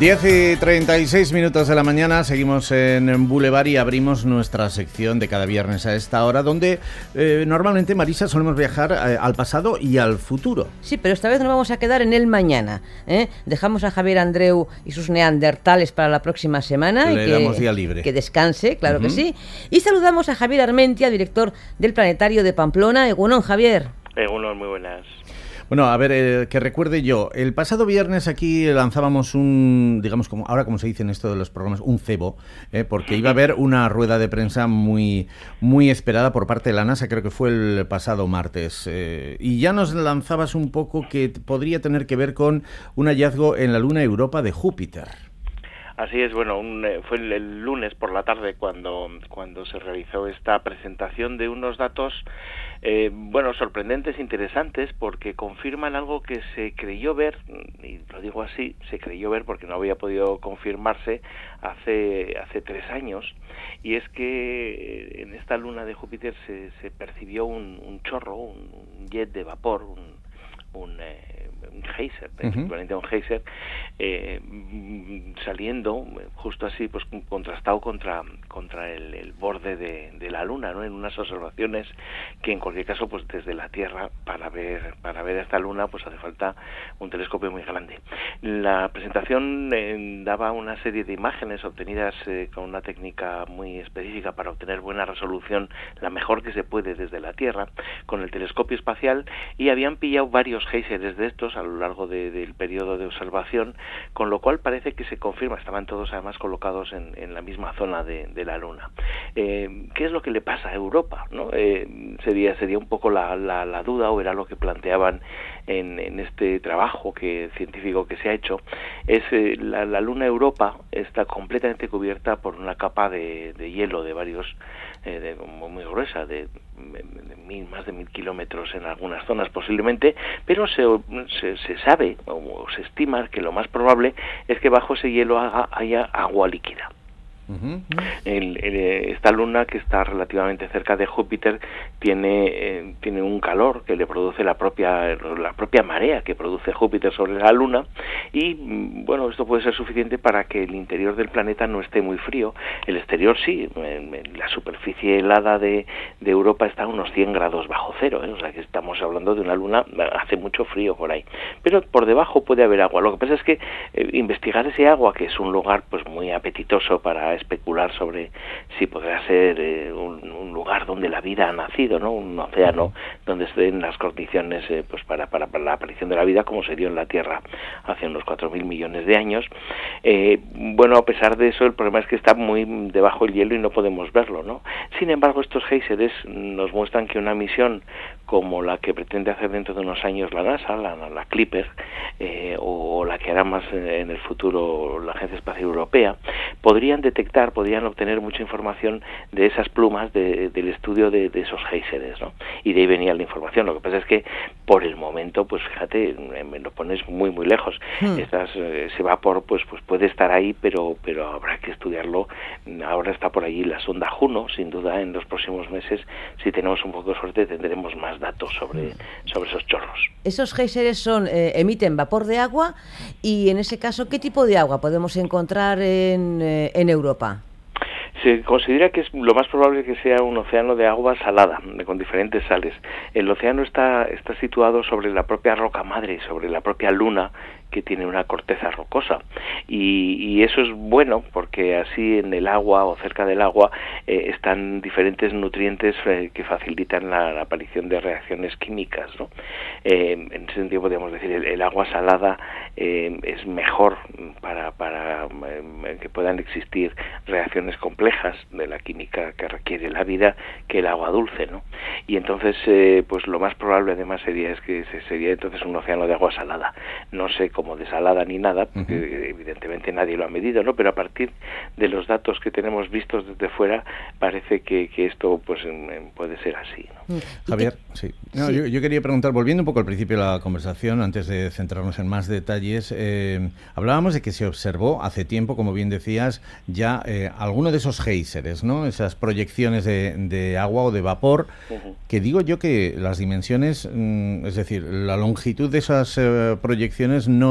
10:36 de la mañana, seguimos en Boulevard y abrimos nuestra sección de cada viernes a esta hora, donde normalmente, Marisa, solemos viajar al pasado y al futuro. Sí, pero esta vez nos vamos a quedar en el mañana, ¿eh? Dejamos a Javier Andreu y sus neandertales para la próxima semana. Le damos día libre. Que descanse, claro que sí. Y saludamos a Javier Armentia, director del Planetario de Pamplona. Egunon, Javier. Egunon, muy buenas. Bueno, a ver, que recuerde yo, el pasado viernes aquí lanzábamos un, digamos, como ahora como se dice en esto de los programas, un cebo, porque iba a haber una rueda de prensa muy esperada por parte de la NASA, creo que fue el pasado martes, y ya nos lanzabas un poco que podría tener que ver con un hallazgo en la luna Europa de Júpiter. Así es, bueno, fue el lunes por la tarde cuando se realizó esta presentación de unos datos, sorprendentes, interesantes, porque confirman algo que se creyó ver, y lo digo así, se creyó ver porque no había podido confirmarse hace 3 años, y es que en esta luna de Júpiter se percibió un chorro, un jet de vapor, un geyser, principalmente un geyser, saliendo justo así, pues contrastado contra el borde de la Luna, ¿no? En unas observaciones que en cualquier caso, pues desde la Tierra, para ver esta Luna, pues hace falta un telescopio muy grande. La presentación daba una serie de imágenes obtenidas con una técnica muy específica para obtener buena resolución, la mejor que se puede desde la Tierra, con el telescopio espacial, y habían pillado varios géiseres de estos a lo largo del periodo de observación, con lo cual parece que se confirma, estaban todos además colocados en la misma zona de la Luna. ¿Qué es lo que le pasa a Europa, ¿no? Sería un poco la duda, o era lo que planteaban en este trabajo científico que se ha hecho. Es la Luna Europa está completamente cubierta por una capa de hielo de varios, muy gruesa, de más de 1000 kilómetros en algunas zonas posiblemente, pero se sabe o se estima que lo más probable es que bajo ese hielo haya agua líquida. Esta luna, que está relativamente cerca de Júpiter, tiene un calor que le produce la propia marea que produce Júpiter sobre la luna, y bueno, esto puede ser suficiente para que el interior del planeta no esté muy frío. El exterior sí, la superficie helada de Europa está a unos 100 grados bajo cero, o sea que estamos hablando de una luna, hace mucho frío por ahí, pero por debajo puede haber agua. Lo que pasa es que investigar ese agua, que es un lugar pues muy apetitoso para especular sobre si podrá ser un lugar donde la vida ha nacido, ¿no? Un océano donde estén las condiciones pues para la aparición de la vida, como se dio en la Tierra hace unos 4.000 millones de años. Bueno, a pesar de eso, el problema es que está muy debajo del hielo y no podemos verlo, ¿no? Sin embargo, estos géiseres nos muestran que una misión como la que pretende hacer dentro de unos años la NASA, la Clipper, o la que hará más en el futuro la Agencia Espacial Europea, podrían obtener mucha información de esas plumas del estudio de esos géiseres, ¿no? Y de ahí venía la información. Lo que pasa es que por el momento, pues fíjate, me lo pones muy muy lejos. Ese vapor pues puede estar ahí, pero habrá que estudiarlo. Ahora está por allí la sonda Juno, sin duda en los próximos meses, si tenemos un poco de suerte, tendremos más datos sobre esos chorros. Esos géiseres emiten vapor de agua, y en ese caso, ¿qué tipo de agua podemos encontrar en Europa? Se considera que es lo más probable que sea un océano de agua salada, con diferentes sales. El océano está situado sobre la propia roca madre, sobre la propia luna, que tiene una corteza rocosa, y eso es bueno porque así en el agua o cerca del agua están diferentes nutrientes que facilitan la aparición de reacciones químicas, ¿no? En ese sentido podríamos decir el agua salada es mejor para que puedan existir reacciones complejas de la química que requiere la vida que el agua dulce, ¿no? Y entonces pues lo más probable además sería entonces un océano de agua salada. No sé cómo desalada ni nada, porque evidentemente nadie lo ha medido, ¿no? Pero a partir de los datos que tenemos vistos desde fuera, parece que esto pues puede ser así, ¿no? Javier, sí. No, sí. Yo quería preguntar, volviendo un poco al principio de la conversación, antes de centrarnos en más detalles, hablábamos de que se observó hace tiempo, como bien decías, ya alguno de esos géiseres, ¿no? Esas proyecciones de agua o de vapor, que digo yo que las dimensiones, es decir, la longitud de esas proyecciones no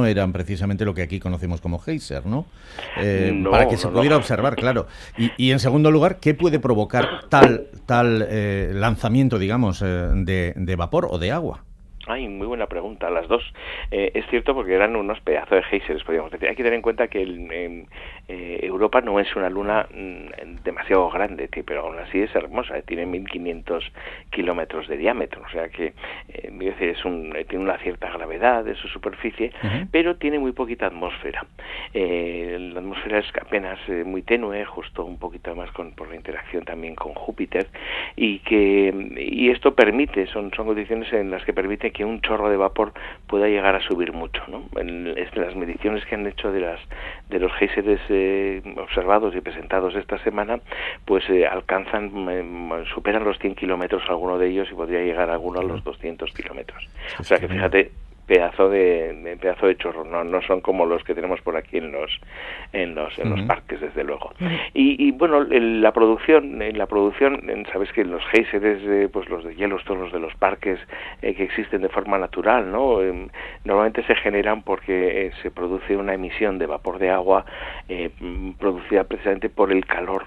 no eran precisamente lo que aquí conocemos como geyser, ¿no? No, para que se pudiera observar, claro. Y en segundo lugar, ¿qué puede provocar tal lanzamiento, digamos, de vapor o de agua? Ay, muy buena pregunta, las dos. Es cierto, porque eran unos pedazos de géiseres, podríamos decir. Hay que tener en cuenta que Europa no es una luna demasiado grande, pero aún así es hermosa. Tiene 1.500 kilómetros de diámetro, o sea que tiene una cierta gravedad de su superficie, pero tiene muy poquita atmósfera. La atmósfera es apenas muy tenue, justo un poquito más por la interacción también con Júpiter, y esto permite, son condiciones en las que permite que un chorro de vapor pueda llegar a subir mucho, ¿no? Las mediciones que han hecho de los géiseres observados y presentados esta semana, pues superan los 100 kilómetros alguno de ellos, y podría llegar alguno a los 200 kilómetros. O sea que fíjate, pedazo de chorro, no son como los que tenemos por aquí en los parques, desde luego. Y bueno, en la producción, sabes que en los géiseres, pues los de hielo, todos los de los parques que existen de forma natural, ¿no? Normalmente se generan porque se produce una emisión de vapor de agua producida precisamente por el calor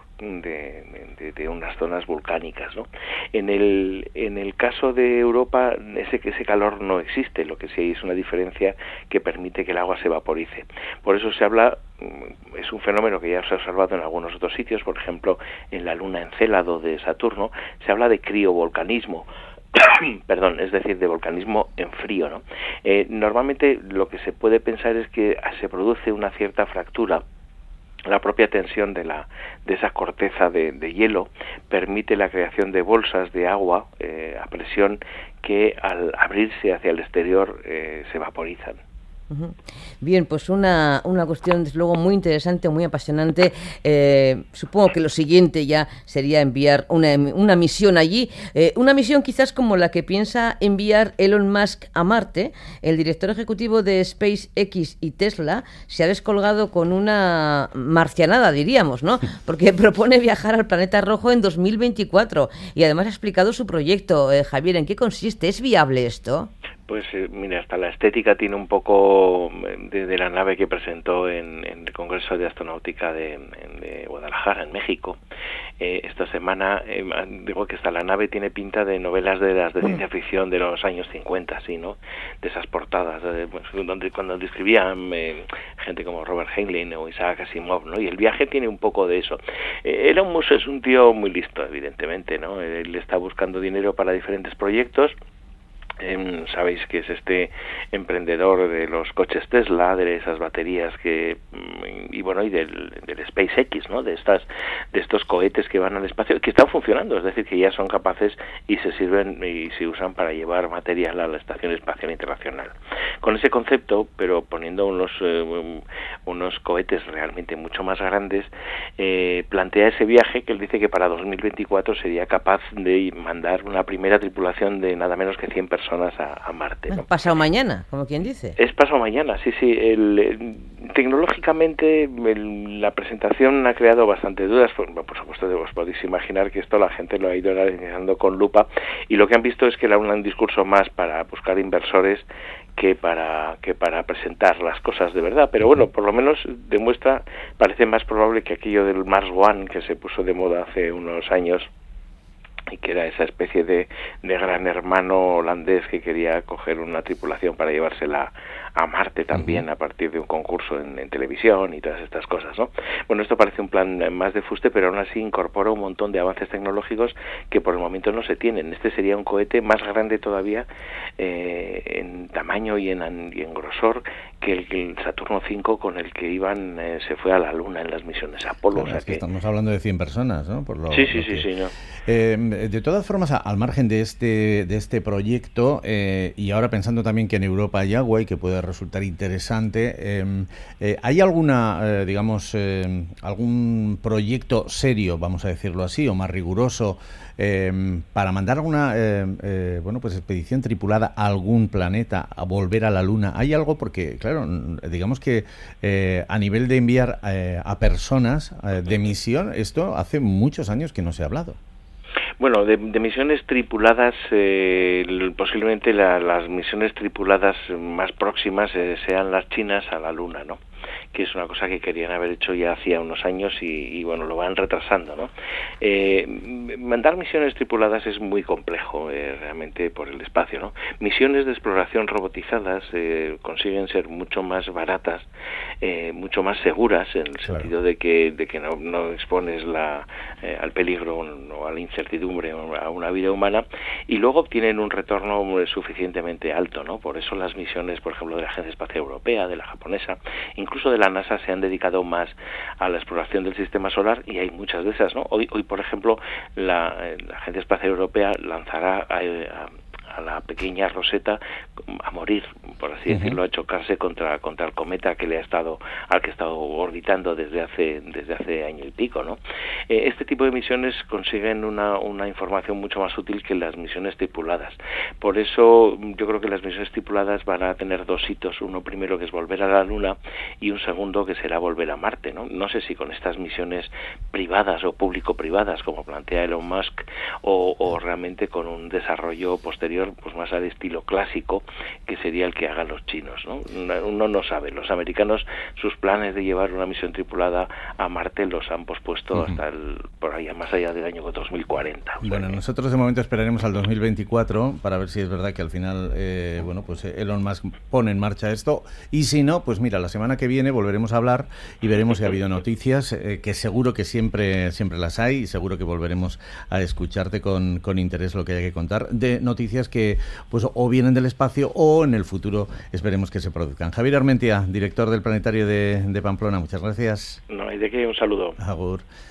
de unas zonas volcánicas, ¿no? En el caso de Europa, ese calor no existe. Lo que sí hay es una diferencia que permite que el agua se vaporice. Por eso se habla, es un fenómeno que ya se ha observado en algunos otros sitios, por ejemplo, en la luna Encélado de Saturno, se habla de criovolcanismo. Perdón, es decir, de volcanismo en frío, ¿no? Normalmente lo que se puede pensar es que se produce una cierta fractura. La propia tensión de esa corteza de hielo permite la creación de bolsas de agua a presión que, al abrirse hacia el exterior, se vaporizan. Bien, pues una cuestión desde luego muy interesante, muy apasionante. Supongo que lo siguiente ya sería enviar una misión allí, una misión quizás como la que piensa enviar Elon Musk a Marte. El director ejecutivo de SpaceX y Tesla se ha descolgado con una marcianada, diríamos, ¿no? Porque propone viajar al planeta rojo en 2024 y además ha explicado su proyecto. Javier, ¿en qué consiste? ¿Es viable esto? Pues mira, hasta la estética tiene un poco de la nave que presentó en el Congreso de Astronáutica de Guadalajara, en México. Esta semana, digo que hasta la nave tiene pinta de novelas de ciencia ficción de los años 50, ¿sí, no? De esas portadas, cuando describían gente como Robert Heinlein o Isaac Asimov, ¿no? Y el viaje tiene un poco de eso. Elon Musk es un tío muy listo, evidentemente, ¿no? Él está buscando dinero para diferentes proyectos. Sabéis que es este emprendedor de los coches Tesla, de esas baterías y del SpaceX, ¿no? De estos cohetes que van al espacio, que están funcionando, es decir, que ya son capaces y se sirven y se usan para llevar material a la Estación Espacial Internacional. Con ese concepto, pero poniendo unos cohetes realmente mucho más grandes, plantea ese viaje que él dice que para 2024 sería capaz de mandar una primera tripulación de nada menos que 100 personas a Marte, ¿no? Pasado mañana, como quien dice. Es pasado mañana, sí. Tecnológicamente la presentación ha creado bastante dudas. Por supuesto, os podéis imaginar que esto la gente lo ha ido analizando con lupa, y lo que han visto es que era un discurso más para buscar inversores que para presentar las cosas de verdad. Pero bueno, por lo menos parece más probable que aquello del Mars One, que se puso de moda hace unos años, y que era esa especie de gran hermano holandés que quería coger una tripulación para llevársela a Marte también, a partir de un concurso en televisión y todas estas cosas, ¿no? Bueno, esto parece un plan más de fuste, pero aún así incorpora un montón de avances tecnológicos que por el momento no se tienen. Este sería un cohete más grande todavía en tamaño y en grosor que el Saturno V, con el que se fue a la Luna en las misiones Apolo. Claro, o sea que estamos hablando de 100 personas, ¿no? Sí, ¿no? De todas formas, al margen de este proyecto, y ahora pensando también que en Europa hay agua y que puede resultar interesante, ¿hay alguna, algún proyecto serio, vamos a decirlo así, o más riguroso, para mandar alguna expedición tripulada a algún planeta, a volver a la Luna? ¿Hay algo? Porque, claro, digamos que a nivel de enviar a personas de misión, esto hace muchos años que no se ha hablado. Bueno, de misiones tripuladas, posiblemente las misiones tripuladas más próximas sean las chinas a la Luna, ¿no? Que es una cosa que querían haber hecho ya hacía unos años y bueno, lo van retrasando, ¿no? Mandar misiones tripuladas es muy complejo, realmente, por el espacio, ¿no? Misiones de exploración robotizadas consiguen ser mucho más baratas, mucho más seguras, en el sentido de que no expones al peligro o a la incertidumbre a una vida humana, y luego obtienen un retorno suficientemente alto, ¿no? Por eso las misiones, por ejemplo, de la Agencia Espacial Europea, de la japonesa, incluso de la NASA, se han dedicado más a la exploración del sistema solar, y hay muchas de esas, ¿no? Hoy por ejemplo, la Agencia Espacial Europea lanzará a la pequeña Rosetta a morir, por así decirlo, a chocarse contra el cometa al que ha estado orbitando desde hace año y pico, ¿no? Este tipo de misiones consiguen una información mucho más útil que las misiones tripuladas. Por eso yo creo que las misiones tripuladas van a tener dos hitos: uno primero, que es volver a la Luna, y un segundo, que será volver a Marte, ¿no? No sé si con estas misiones privadas o público-privadas, como plantea Elon Musk, o realmente con un desarrollo posterior, pues más al estilo clásico, que sería el que hagan los chinos, ¿no? Uno no sabe. Los americanos, sus planes de llevar una misión tripulada a Marte los han pospuesto hasta por allá, más allá del año 2040. Bueno, nosotros de momento esperaremos al 2024 para ver si es verdad que al final, pues Elon Musk pone en marcha esto, y si no, pues mira, la semana que viene volveremos a hablar y veremos si ha habido noticias, que seguro que siempre las hay, y seguro que volveremos a escucharte con interés lo que haya que contar de noticias que pues o vienen del espacio o en el futuro esperemos que se produzcan. Javier Armentia, director del Planetario de Pamplona, muchas gracias. No hay de qué, un saludo. Agur.